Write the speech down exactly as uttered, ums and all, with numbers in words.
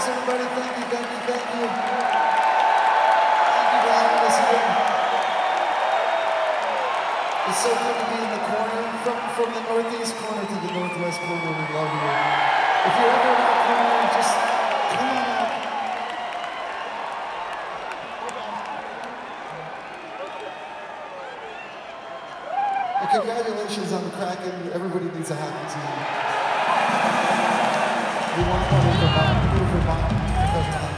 Thanks, everybody. Thank you, thank you, thank you. Thank you for having us here. It's so good to be in the corner, from, from the northeast corner to the northwest corner. We love you. If you're ever in the corner, just come on out. And congratulations on the Kraken. Everybody needs a hockey team. We want one in Vermont. We need a Vermont professional